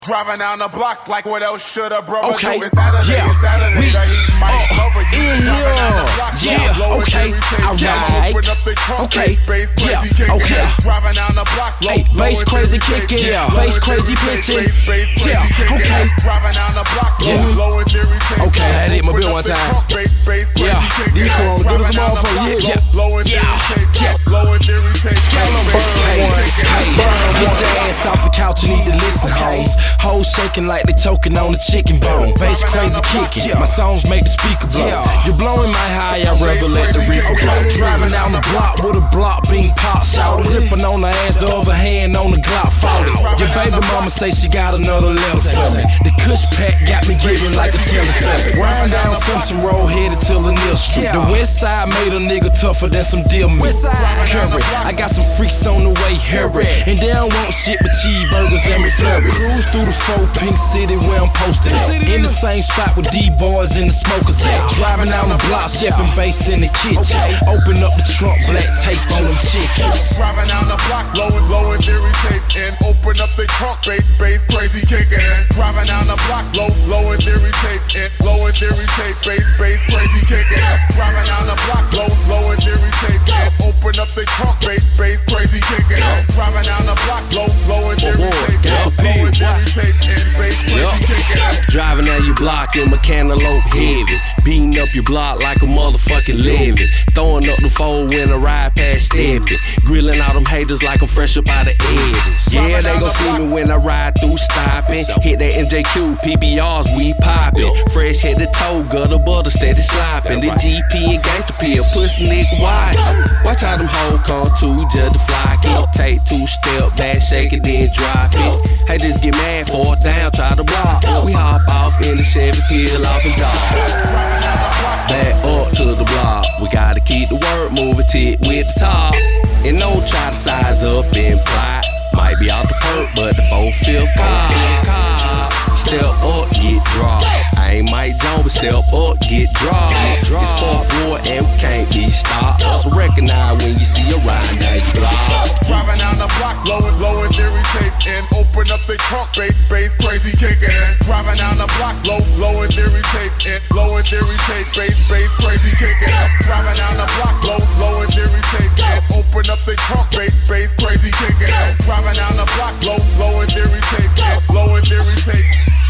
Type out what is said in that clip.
Driving down the block like what else should a brother okay. do? It's Saturday, it's Saturday, the heat might cover you. In here, okay, alright, okay, yeah, okay. Driving down the block, hey, bass crazy kicking, bass crazy pitching, yeah, okay. Driving down the block, low in theory, okay, I hit my bill one time, yeah, these clowns good as a motherfucker, yeah, low in theory, tell them hey, get your ass off the couch, you need to listen, hoes. Hoes shaking like they choking on a chicken bone. Bass crazy kicking, my songs make the speaker blow. You're blowing my high, I'd rather let the reefer blow. Driving down the block with a block being pop shouted. Gripping on her ass, the other hand on the Glock 40. Your baby mama say she got another level for me. The Kush pack got me giving like a Teletubby. Grind down Simpson Road, headed till the Neal Street. The west side made a nigga tougher than some deal meat. Curry, I got some freaks on the way, hurry. And they don't want shit but cheeseburgers and McFlurries. Cruise through the 4 Pink City where I'm posted at. In the same spot with D-boys and the smokers at. Driving down the block, chefing bass in the kitchen. Open up the trunk, black tape on them chickens. Driving down the block, low in theory tape. And open up the trunk, bass crazy kicking. Driving down the block, low in theory tape. And low in theory tape, bass crazy kicking. Driving down the block, low in theory tape. And open up the trunk, bass crazy kicking. Driving down the block, low in theory tape. Low in theory tape. Driving down your block in my cantaloupe heavy. Beating up your block like a motherfucking levy. Throwing up the fold when I ride past stepping. Grilling all them haters like I'm fresh up out of Eddie's. Yeah, they gon' see me when I ride through stopping. Hit that MJQ, PBRs, we poppin'. Fresh head to toe, gutter butter steady slopping. The GP and gangsta pill, pussy nigga watch. Watch how them hoes come to just to flock it. Take 2 step back, shake it, then drop it. Haters get mad, fall down, try to block. We hop off in the Chevy, peel off and drop. Back up to the block. We gotta keep the word moving, tit with the top. And don't try to size up and plot. Might be off the perk, but the 4/5 car. Step up, get dropped. I ain't Mike Jones, but step up, get dropped. It's 4th Ward and we can't be stopped. So recognize when you see a ride down your block. Driving down the block, low in theory tape. And open up the trunk, bass crazy kicking. Driving down the block, low in theory tape. And low in theory tape, bass crazy kicking. Driving down the block, low in theory tape. And open up the trunk, bass crazy kicking. Driving down the block, low in theory tape. And low in theory tape.